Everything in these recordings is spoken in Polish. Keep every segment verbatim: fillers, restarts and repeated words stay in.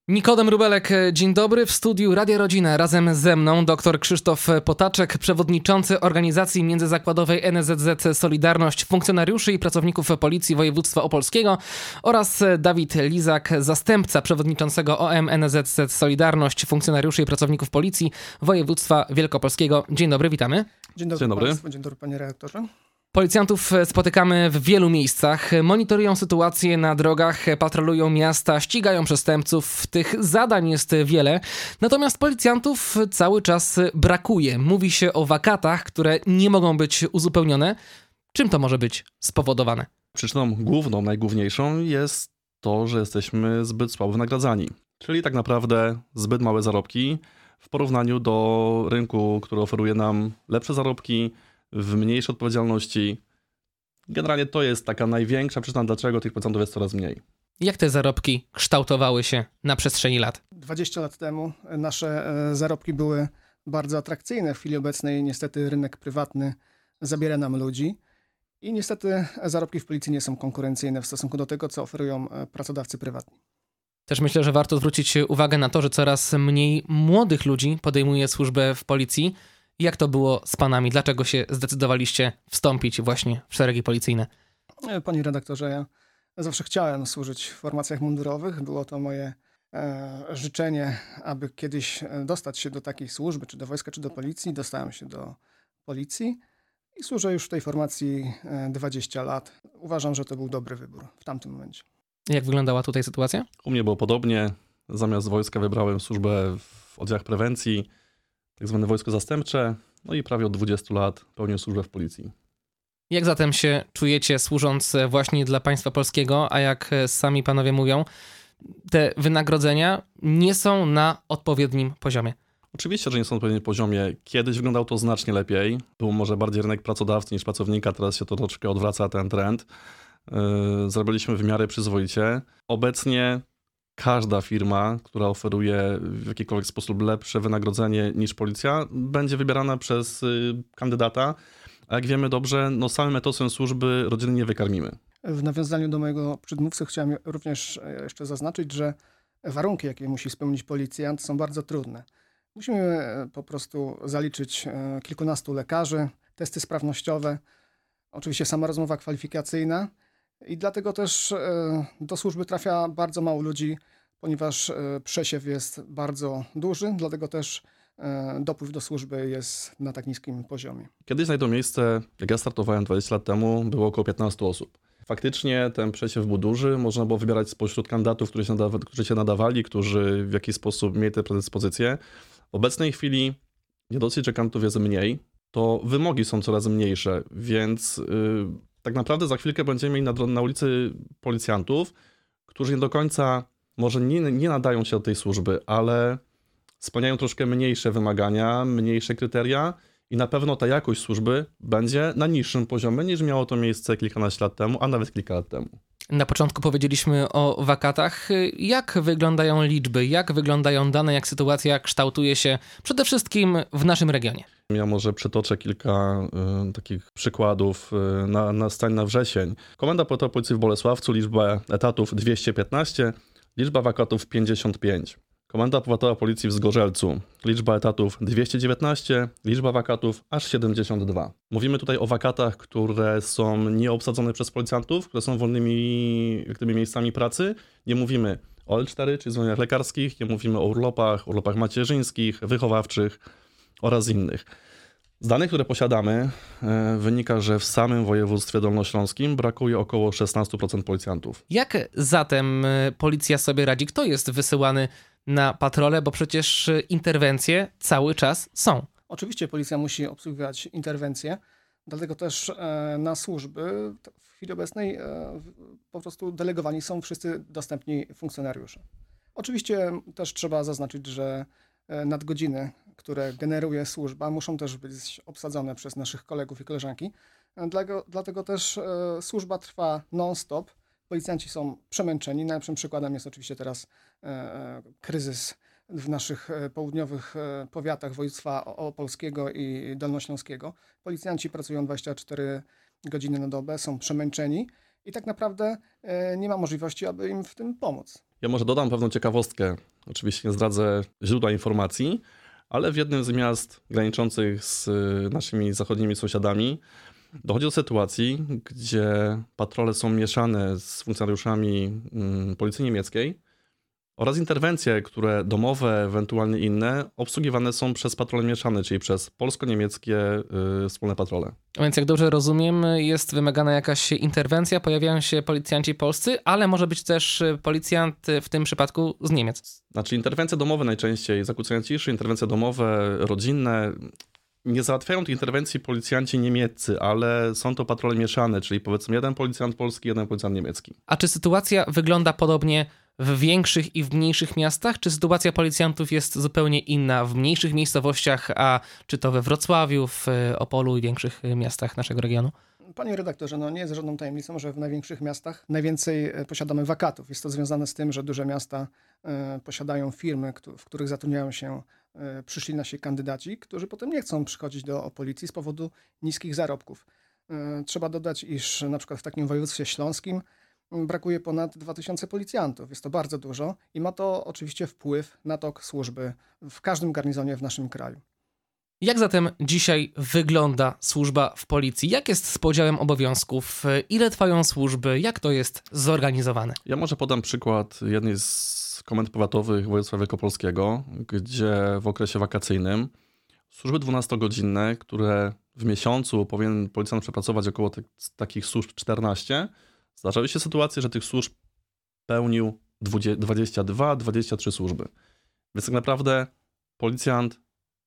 Nikodem Wróbelek, dzień dobry. W studiu Radia Rodzina razem ze mną dr Krzysztof Potaczek, przewodniczący organizacji międzyzakładowej N S Z Z Solidarność Funkcjonariuszy i Pracowników Policji Województwa Opolskiego oraz Dawid Lizak, zastępca przewodniczącego O M N S Z Z Solidarność Funkcjonariuszy i Pracowników Policji Województwa Wielkopolskiego. Dzień dobry, witamy. Dzień dobry, dzień dobry. Państwu, dzień dobry panie redaktorze. Policjantów spotykamy w wielu miejscach, monitorują sytuację na drogach, patrolują miasta, ścigają przestępców. Tych zadań jest wiele, natomiast policjantów cały czas brakuje. Mówi się o wakatach, które nie mogą być uzupełnione. Czym to może być spowodowane? Przyczyną główną, najgłówniejszą jest to, że jesteśmy zbyt słabo wynagradzani. Czyli tak naprawdę zbyt małe zarobki w porównaniu do rynku, który oferuje nam lepsze zarobki, w mniejszej odpowiedzialności. Generalnie to jest taka największa przyczyna, dlaczego tych policjantów jest coraz mniej. Jak te zarobki kształtowały się na przestrzeni lat? dwadzieścia lat temu nasze zarobki były bardzo atrakcyjne. W chwili obecnej niestety rynek prywatny zabiera nam ludzi i niestety zarobki w policji nie są konkurencyjne w stosunku do tego, co oferują pracodawcy prywatni. Też myślę, że warto zwrócić uwagę na to, że coraz mniej młodych ludzi podejmuje służbę w policji. Jak to było z panami? Dlaczego się zdecydowaliście wstąpić właśnie w szeregi policyjne? Panie redaktorze, ja zawsze chciałem służyć w formacjach mundurowych. Było to moje e, życzenie, aby kiedyś dostać się do takiej służby, czy do wojska, czy do policji. Dostałem się do policji i służę już w tej formacji dwadzieścia lat. Uważam, że to był dobry wybór w tamtym momencie. Jak wyglądała tutaj sytuacja? U mnie było podobnie. Zamiast wojska wybrałem służbę w oddziałach prewencji, tak zwane wojsko zastępcze, no i prawie od dwudziestu lat pełnię służbę w policji. Jak zatem się czujecie służąc właśnie dla państwa polskiego, a jak sami panowie mówią, te wynagrodzenia nie są na odpowiednim poziomie? Oczywiście, że nie są na odpowiednim poziomie. Kiedyś wyglądało to znacznie lepiej. Był może bardziej rynek pracodawcy niż pracownika, teraz się to troszeczkę odwraca ten trend. Yy, Zrobiliśmy w miarę przyzwoicie. Obecnie każda firma, która oferuje w jakikolwiek sposób lepsze wynagrodzenie niż policja, będzie wybierana przez kandydata. A jak wiemy dobrze, no samym etosem służby rodziny nie wykarmimy. W nawiązaniu do mojego przedmówcy chciałem również jeszcze zaznaczyć, że warunki, jakie musi spełnić policjant, są bardzo trudne. Musimy po prostu zaliczyć kilkunastu lekarzy, testy sprawnościowe, oczywiście sama rozmowa kwalifikacyjna. I dlatego też do służby trafia bardzo mało ludzi, ponieważ przesiew jest bardzo duży, dlatego też dopływ do służby jest na tak niskim poziomie. Kiedyś znajdą miejsce, jak ja startowałem dwadzieścia lat temu, było około piętnastu osób. Faktycznie ten przesiew był duży, można było wybierać spośród kandydatów, którzy się, nadawa- którzy się nadawali, którzy w jakiś sposób mieli te predyspozycje. W obecnej chwili nie dosyć, że kandydatów jest mniej, to wymogi są coraz mniejsze, więc yy, tak naprawdę za chwilkę będziemy mieli na, na ulicy policjantów, którzy nie do końca, może nie, nie nadają się do tej służby, ale spełniają troszkę mniejsze wymagania, mniejsze kryteria i na pewno ta jakość służby będzie na niższym poziomie niż miało to miejsce kilkanaście lat temu, a nawet kilka lat temu. Na początku powiedzieliśmy o wakatach. Jak wyglądają liczby, jak wyglądają dane, jak sytuacja kształtuje się przede wszystkim w naszym regionie? Ja może przytoczę kilka y, takich przykładów y, na, na stań na wrzesień. Komenda Powiatowa Policji w Bolesławcu, liczba etatów dwieście piętnaście, liczba wakatów pięćdziesiąt pięć. Komenda Powiatowa Policji w Zgorzelcu, liczba etatów dwieście dziewiętnaście, liczba wakatów aż siedemdziesiąt dwa. Mówimy tutaj o wakatach, które są nieobsadzone przez policjantów, które są wolnymi jak gdyby, miejscami pracy. Nie mówimy o L cztery, czyli zwolnieniach lekarskich, nie mówimy o urlopach, urlopach macierzyńskich, wychowawczych oraz innych. Z danych, które posiadamy, wynika, że w samym województwie dolnośląskim brakuje około szesnaście procent policjantów. Jak zatem policja sobie radzi? Kto jest wysyłany na patrole, bo przecież interwencje cały czas są? Oczywiście policja musi obsługiwać interwencje, dlatego też na służby w chwili obecnej po prostu delegowani są wszyscy dostępni funkcjonariusze. Oczywiście też trzeba zaznaczyć, że nadgodziny, które generuje służba, muszą też być obsadzone przez naszych kolegów i koleżanki. Dlatego, dlatego też służba trwa non-stop. Policjanci są przemęczeni. Najlepszym przykładem jest oczywiście teraz kryzys w naszych południowych powiatach województwa opolskiego i dolnośląskiego. Policjanci pracują dwadzieścia cztery godziny na dobę, są przemęczeni i tak naprawdę nie ma możliwości, aby im w tym pomóc. Ja może dodam pewną ciekawostkę. oczywiście nie zdradzę źródła informacji, ale w jednym z miast graniczących z naszymi zachodnimi sąsiadami dochodzi do sytuacji, gdzie patrole są mieszane z funkcjonariuszami policji niemieckiej oraz interwencje, które domowe, ewentualnie inne, obsługiwane są przez patrole mieszane, czyli przez polsko-niemieckie y, wspólne patrole. A więc jak dobrze rozumiem, jest wymagana jakaś interwencja, pojawiają się policjanci polscy, ale może być też policjant w tym przypadku z Niemiec. Znaczy interwencje domowe najczęściej, zakłócenia ciszy, interwencje domowe, rodzinne. Nie załatwiają tych interwencji policjanci niemieccy, ale są to patrole mieszane, czyli powiedzmy jeden policjant polski, jeden policjant niemiecki. A czy sytuacja wygląda podobnie w większych i w mniejszych miastach? Czy sytuacja policjantów jest zupełnie inna w mniejszych miejscowościach, a czy to we Wrocławiu, w Opolu i większych miastach naszego regionu? Panie redaktorze, no nie jest żadną tajemnicą, że w największych miastach najwięcej posiadamy wakatów. Jest to związane z tym, że duże miasta y, posiadają firmy, w których zatrudniają się y, przyszli nasi kandydaci, którzy potem nie chcą przychodzić do policji z powodu niskich zarobków. Y, trzeba dodać, iż na przykład w takim województwie śląskim brakuje ponad dwa tysiące policjantów. Jest to bardzo dużo i ma to oczywiście wpływ na tok służby w każdym garnizonie w naszym kraju. Jak zatem dzisiaj wygląda służba w policji? Jak jest z podziałem obowiązków? Ile trwają służby? Jak to jest zorganizowane? Ja może podam przykład jednej z komend powiatowych województwa wielkopolskiego, gdzie w okresie wakacyjnym służby dwunastogodzinne, które w miesiącu powinien policjant przepracować około t- takich służb czternaście, zdarzały się sytuacje, że tych służb pełnił dwadzieścia dwa dwadzieścia trzy służby. Więc tak naprawdę policjant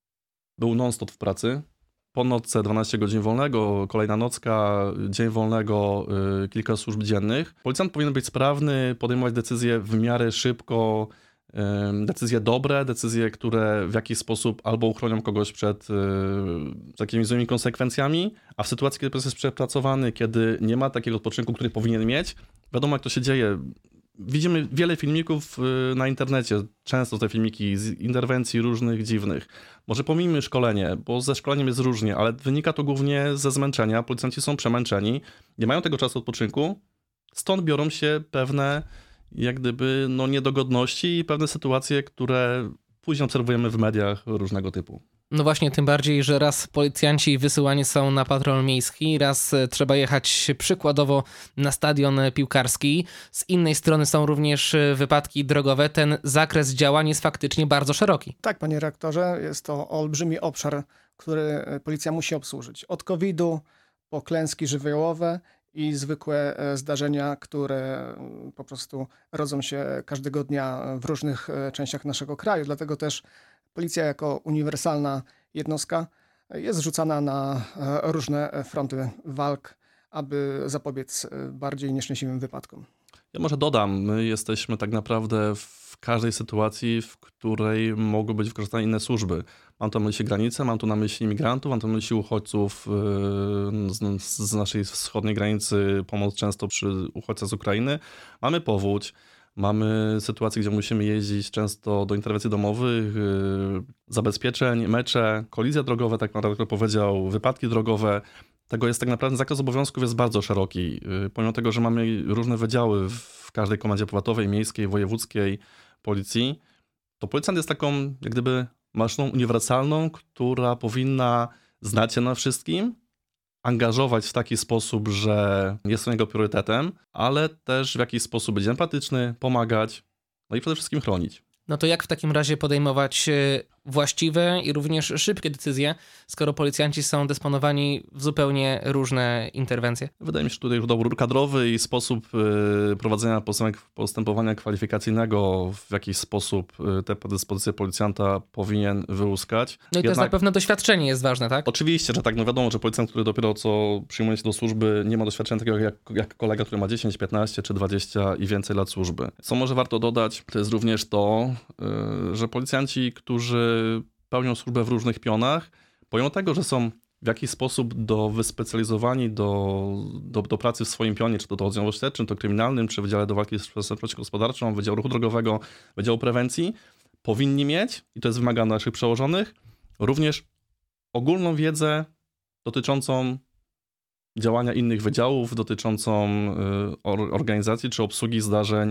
był non-stop w pracy. Po nocce dwanaście godzin wolnego, kolejna nocka, dzień wolnego, yy, kilka służb dziennych. Policjant powinien być sprawny, podejmować decyzje w miarę szybko, yy, decyzje dobre, decyzje, które w jakiś sposób albo uchronią kogoś przed yy, takimi złymi konsekwencjami, a w sytuacji, kiedy proces jest przepracowany, kiedy nie ma takiego odpoczynku, który powinien mieć, wiadomo jak to się dzieje. Widzimy wiele filmików na internecie, często te filmiki z interwencji różnych, dziwnych. Może pomijmy szkolenie, bo ze szkoleniem jest różnie, ale wynika to głównie ze zmęczenia. Policjanci są przemęczeni, nie mają tego czasu odpoczynku, stąd biorą się pewne jak gdyby no, niedogodności i pewne sytuacje, które później obserwujemy w mediach różnego typu. No właśnie, tym bardziej, że raz policjanci wysyłani są na patrol miejski, raz trzeba jechać przykładowo na stadion piłkarski. Z innej strony są również wypadki drogowe. Ten zakres działań jest faktycznie bardzo szeroki. Tak, panie rektorze, jest to olbrzymi obszar, który policja musi obsłużyć. Od kowida po klęski żywiołowe i zwykłe zdarzenia, które po prostu rodzą się każdego dnia w różnych częściach naszego kraju. Dlatego też policja jako uniwersalna jednostka jest zrzucana na różne fronty walk, aby zapobiec bardziej nieszczęśliwym wypadkom. Ja może dodam, my jesteśmy tak naprawdę w każdej sytuacji, w której mogą być wykorzystane inne służby. Mam tu na myśli granice, mam tu na myśli imigrantów, mam tu na myśli uchodźców z, z naszej wschodniej granicy, pomoc często przy uchodźcach z Ukrainy. Mamy powódź. Mamy sytuacje, gdzie musimy jeździć często do interwencji domowych, yy, zabezpieczeń, mecze, kolizje drogowe, tak naprawdę powiedział, wypadki drogowe. Tego jest tak naprawdę, zakres obowiązków jest bardzo szeroki. Yy, pomimo tego, że mamy różne wydziały w każdej komendzie powiatowej, miejskiej, wojewódzkiej policji, to policjant jest taką jak gdyby maszyną uniwersalną, która powinna znać się na wszystkim, angażować w taki sposób, że jest to jego priorytetem, ale też w jakiś sposób być empatyczny, pomagać, no i przede wszystkim chronić. No to jak w takim razie podejmować właściwe i również szybkie decyzje, skoro policjanci są dysponowani w zupełnie różne interwencje? Wydaje mi się, że tutaj dobór kadrowy i sposób prowadzenia postępowania kwalifikacyjnego w jakiś sposób te predyspozycje policjanta powinien wyłuskać. No i też na pewno doświadczenie jest ważne, tak? Oczywiście, że tak, no wiadomo, że policjant, który dopiero co przyjmuje się do służby, nie ma doświadczenia takiego jak, jak kolega, który ma dziesięć, piętnaście czy dwadzieścia i więcej lat służby. Co może warto dodać, to jest również to, że policjanci, którzy pełnią służbę w różnych pionach, pomimo tego, że są w jakiś sposób do wyspecjalizowani do, do, do pracy w swoim pionie, czy to do oddziału śledczym, to kryminalnym, czy w Wydziale do Walki z Przestępczością Gospodarczą, Wydziału Ruchu Drogowego, Wydziału Prewencji, powinni mieć, i to jest wymagane naszych przełożonych, również ogólną wiedzę dotyczącą działania innych wydziałów, dotyczącą y, organizacji czy obsługi zdarzeń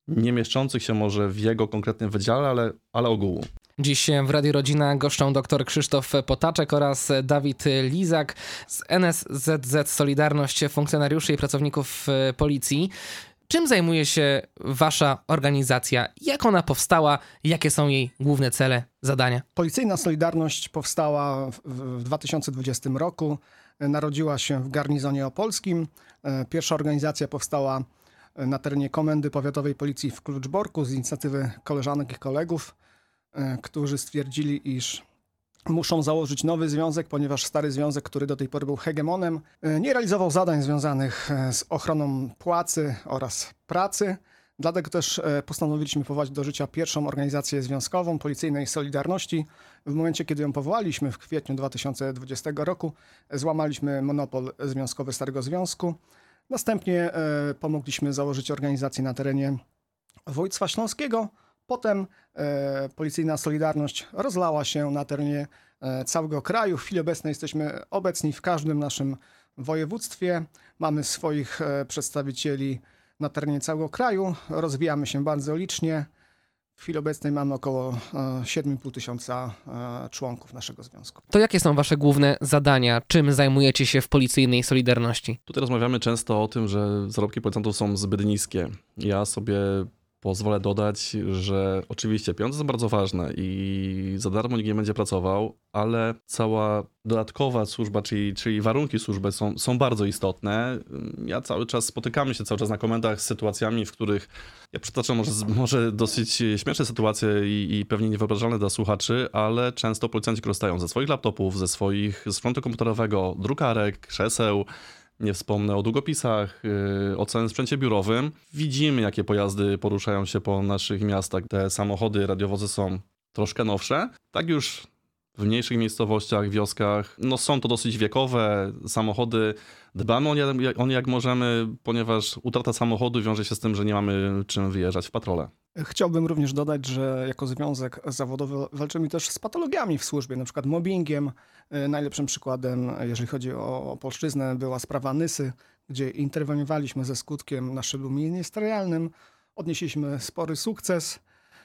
nie mieszczących się może w jego konkretnym wydziale, ale, ale ogółu. Dziś w Radiu Rodzina goszczą dr Krzysztof Potaczek oraz Dawid Lizak z N S Z Z Solidarność Funkcjonariuszy i Pracowników Policji. Czym zajmuje się wasza organizacja? Jak ona powstała? Jakie są jej główne cele, zadania? Policyjna Solidarność powstała w, w dwa tysiące dwudziestym roku. Narodziła się w garnizonie opolskim. Pierwsza organizacja powstała na terenie Komendy Powiatowej Policji w Kluczborku z inicjatywy koleżanek i kolegów, którzy stwierdzili, iż muszą założyć nowy związek, ponieważ stary związek, który do tej pory był hegemonem, nie realizował zadań związanych z ochroną płacy oraz pracy. Dlatego też postanowiliśmy powołać do życia pierwszą organizację związkową Policyjnej Solidarności. W momencie, kiedy ją powołaliśmy w kwietniu dwa tysiące dwudziestego roku, złamaliśmy monopol związkowy Starego Związku. Następnie pomogliśmy założyć organizację na terenie województwa śląskiego. Potem e, Policyjna Solidarność rozlała się na terenie e, całego kraju. W chwili obecnej jesteśmy obecni w każdym naszym województwie. Mamy swoich e, przedstawicieli na terenie całego kraju. Rozwijamy się bardzo licznie. W chwili obecnej mamy około e, siedem i pół tysiąca e, członków naszego związku. To jakie są wasze główne zadania? Czym zajmujecie się w Policyjnej Solidarności? Tutaj rozmawiamy często o tym, że zarobki policjantów są zbyt niskie. Ja sobie pozwolę dodać, że oczywiście pieniądze są bardzo ważne i za darmo nikt nie będzie pracował, ale cała dodatkowa służba, czyli, czyli warunki służby są, są bardzo istotne. Ja cały czas spotykamy się cały czas na komendach z sytuacjami, w których ja przytaczam może, może dosyć śmieszne sytuacje i, i pewnie niewyobrażalne dla słuchaczy, ale często policjanci korzystają ze swoich laptopów, ze swoich sprzętu komputerowego, drukarek, krzeseł. Nie wspomnę o długopisach, yy, o całym sprzęcie biurowym. Widzimy, jakie pojazdy poruszają się po naszych miastach. Te samochody, radiowozy są troszkę nowsze. Tak już w mniejszych miejscowościach, wioskach, no są to dosyć wiekowe samochody. Dbamy o nie, o nie jak możemy, ponieważ utrata samochodu wiąże się z tym, że nie mamy czym wyjeżdżać w patrole. Chciałbym również dodać, że jako związek zawodowy walczymy też z patologiami w służbie, na przykład mobbingiem. Najlepszym przykładem, jeżeli chodzi o Opolszczyznę, była sprawa Nysy, gdzie interweniowaliśmy ze skutkiem na szczeblu ministerialnym. Odnieśliśmy spory sukces.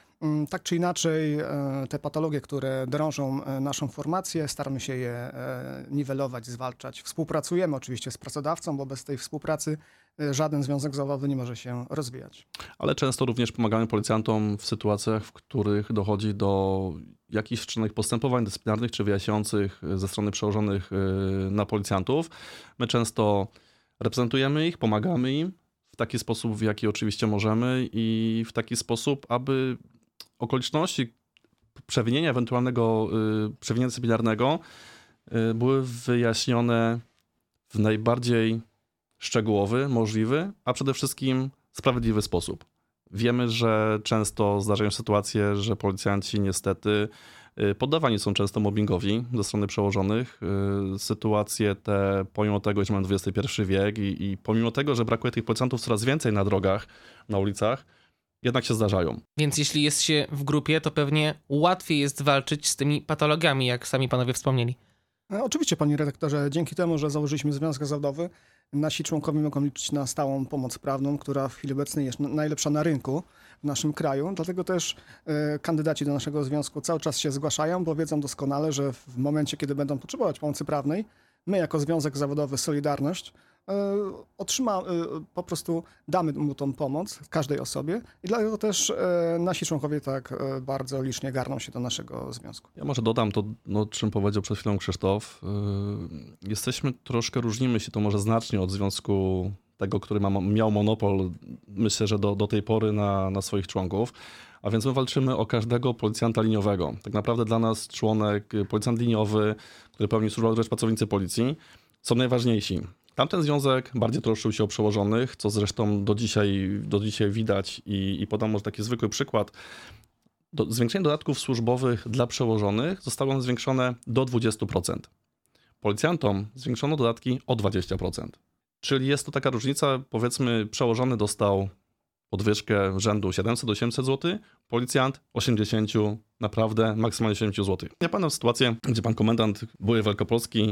Tak czy inaczej, te patologie, które drążą naszą formację, staramy się je niwelować, zwalczać. Współpracujemy oczywiście z pracodawcą, bo bez tej współpracy żaden związek zawodowy nie może się rozwijać. Ale często również pomagamy policjantom w sytuacjach, w których dochodzi do jakichś wszczętych postępowań dyscyplinarnych czy wyjaśniających ze strony przełożonych na policjantów. My często reprezentujemy ich, pomagamy im w taki sposób, w jaki oczywiście możemy i w taki sposób, aby okoliczności przewinienia ewentualnego y, przewinienia dyscyplinarnego y, były wyjaśnione w najbardziej szczegółowy, możliwy, a przede wszystkim sprawiedliwy sposób. Wiemy, że często zdarzają się sytuacje, że policjanci niestety y, poddawani są często mobbingowi ze strony przełożonych. Y, sytuacje te, pomimo tego, że mamy dwudziesty pierwszy wiek i, i pomimo tego, że brakuje tych policjantów coraz więcej na drogach, na ulicach, jednak się zdarzają. Więc jeśli jest się w grupie, to pewnie łatwiej jest walczyć z tymi patologiami, jak sami panowie wspomnieli. No, oczywiście, panie redaktorze, dzięki temu, że założyliśmy związek zawodowy, nasi członkowie mogą liczyć na stałą pomoc prawną, która w chwili obecnej jest najlepsza na rynku w naszym kraju. Dlatego też y, kandydaci do naszego związku cały czas się zgłaszają, bo wiedzą doskonale, że w momencie, kiedy będą potrzebować pomocy prawnej, my jako Związek Zawodowy Solidarność otrzyma, po prostu damy mu tą pomoc każdej osobie i dlatego też nasi członkowie tak bardzo licznie garną się do naszego związku. Ja może dodam to, no, czym powiedział przed chwilą Krzysztof. Jesteśmy troszkę, różnimy się to może znacznie od związku tego, który ma, miał monopol, myślę, że do, do tej pory na, na swoich członków. A więc my walczymy o każdego policjanta liniowego. Tak naprawdę dla nas członek, policjant liniowy, który pełni służbę na rzecz pracownicy policji, są najważniejsi. Tamten związek bardziej troszczył się o przełożonych, co zresztą do dzisiaj, do dzisiaj widać i, i podam może taki zwykły przykład. Do, zwiększenie dodatków służbowych dla przełożonych zostało zwiększone do dwudziestu procent. Policjantom zwiększono dodatki o dwadzieścia procent. Czyli jest to taka różnica, powiedzmy przełożony dostał podwyżkę rzędu siedemset do osiemset złotych, policjant osiemdziesiąt, naprawdę maksymalnie osiemdziesiąt złotych. Ja pamiętam sytuację, gdzie pan komendant były Wielkopolski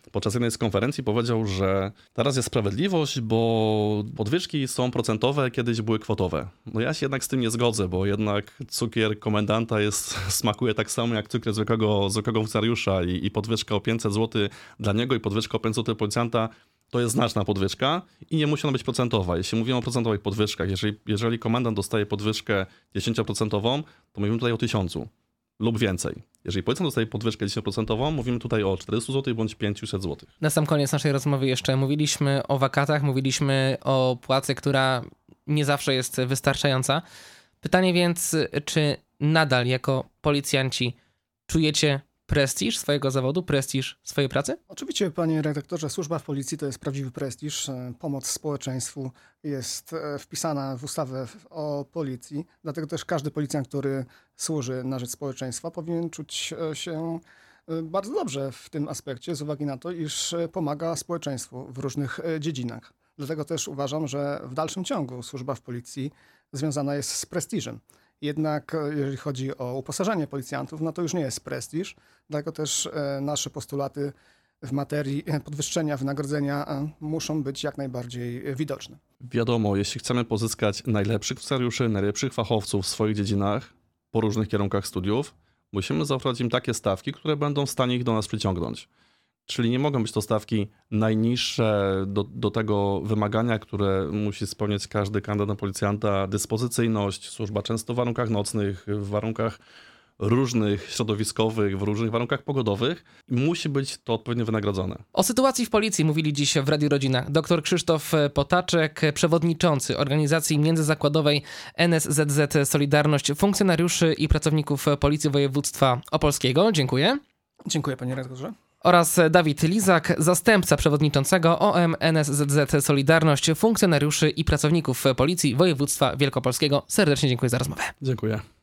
podczas jednej z konferencji powiedział, że teraz jest sprawiedliwość, bo podwyżki są procentowe, kiedyś były kwotowe. No ja się jednak z tym nie zgodzę, bo jednak cukier komendanta jest, smakuje tak samo jak cukier zwykłego, zwykłego funkcjonariusza i, i podwyżka o pięćset złotych dla niego i podwyżka o pięćset złotych policjanta to jest znaczna podwyżka i nie musi ona być procentowa. Jeśli mówimy o procentowych podwyżkach, jeżeli, jeżeli komendant dostaje podwyżkę dziesięć procent, to mówimy tutaj o tysiącu lub więcej. Jeżeli policjant dostaje podwyżkę dziesięć procent, mówimy tutaj o czterysta złotych bądź pięćset złotych. Na sam koniec naszej rozmowy jeszcze mówiliśmy o wakatach, mówiliśmy o płacy, która nie zawsze jest wystarczająca. Pytanie więc, czy nadal jako policjanci czujecie prestiż swojego zawodu, prestiż swojej pracy? Oczywiście, panie redaktorze, służba w policji to jest prawdziwy prestiż. Pomoc społeczeństwu jest wpisana w ustawę o policji. Dlatego też każdy policjant, który służy na rzecz społeczeństwa, powinien czuć się bardzo dobrze w tym aspekcie, z uwagi na to, iż pomaga społeczeństwu w różnych dziedzinach. Dlatego też uważam, że w dalszym ciągu służba w policji związana jest z prestiżem. Jednak jeżeli chodzi o uposażenie policjantów, no to już nie jest prestiż, dlatego też nasze postulaty w materii podwyższenia wynagrodzenia muszą być jak najbardziej widoczne. Wiadomo, jeśli chcemy pozyskać najlepszych funkcjonariuszy, najlepszych fachowców w swoich dziedzinach po różnych kierunkach studiów, musimy zaoferować im takie stawki, które będą w stanie ich do nas przyciągnąć. Czyli nie mogą być to stawki najniższe do, do tego wymagania, które musi spełniać każdy kandydat na policjanta. Dyspozycyjność, służba często w warunkach nocnych, w warunkach różnych środowiskowych, w różnych warunkach pogodowych i musi być to odpowiednio wynagrodzone. O sytuacji w policji mówili dziś w Radiu Rodzina dr Krzysztof Potaczek, przewodniczący organizacji międzyzakładowej N S Z Z Solidarność funkcjonariuszy i pracowników Policji Województwa Opolskiego. Dziękuję. Dziękuję, panie redaktorze. Oraz Dawid Lizak, zastępca przewodniczącego O M N S Z Z Solidarność funkcjonariuszy i pracowników Policji Województwa Wielkopolskiego. Serdecznie dziękuję za rozmowę. Dziękuję.